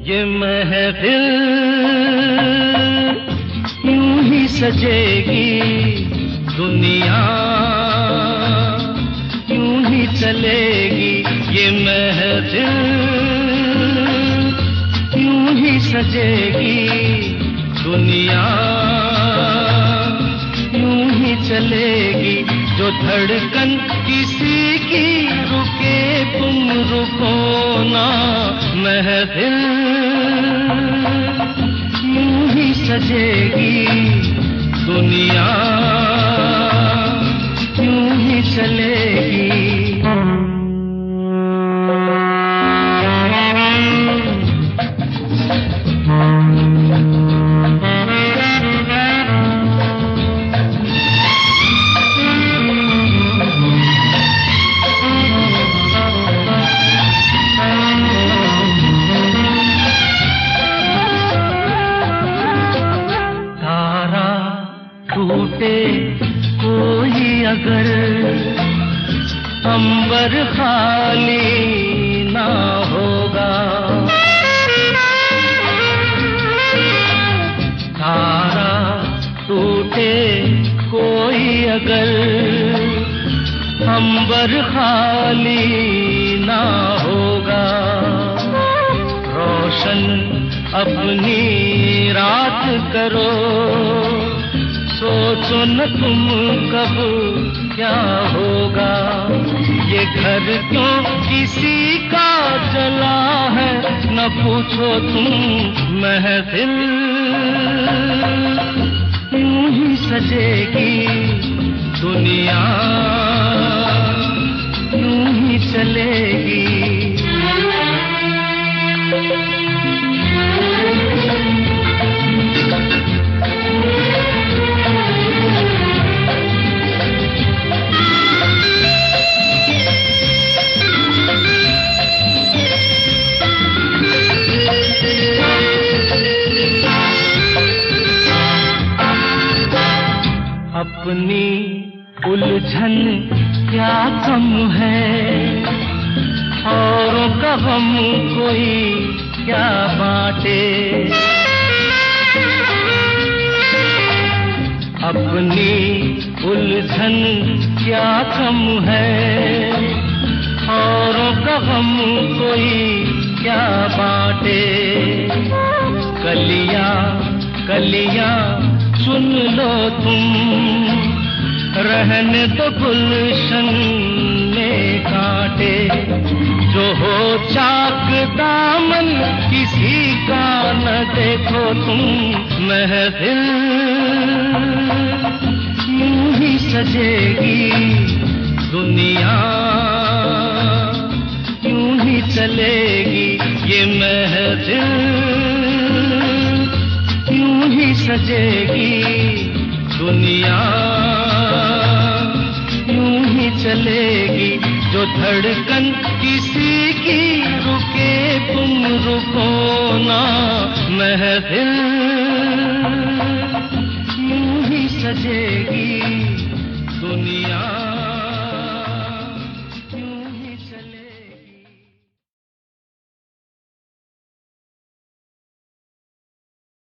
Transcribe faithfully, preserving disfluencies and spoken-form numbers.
ये महफिल यूं ही सजेगी, दुनिया यूं ही चलेगी। ये महफिल यूं ही सजेगी, दुनिया यूं ही चलेगी। जो धड़कन किसी की रुके तुम रुको ना, महफिल यूं ही सजेगी, दुनिया यूं ही चलेगी। टूटे कोई अगर अंबर खाली ना होगा, तारा टूटे कोई अगर अंबर खाली ना होगा। रोशन अपनी रात करो, सोचो न तुम कब क्या होगा। ये घर क्यों किसी का जला है, न पूछो तुम। महफिल यूं ही सजेगी, दुनिया यूं ही चलेगी। अपनी उलझन क्या कम है, औरों का गम कोई क्या बांटे। अपनी उलझन क्या कम है, औरों का गम कोई क्या बांटे। कलियां कलियां सुन लो तुम, रहने दो गुलशन में कांटे। जो हो चाक दामन किसी का न देखो तुम। महफिल यूं ही सजेगी, दुनिया यूं ही चलेगी। ये महफिल यूं ही सजेगी, दुनिया यूं ही चलेगी। जो धड़कन किसी की रुके तुम रुको ना, महफिल यूं ही सजेगी, दुनिया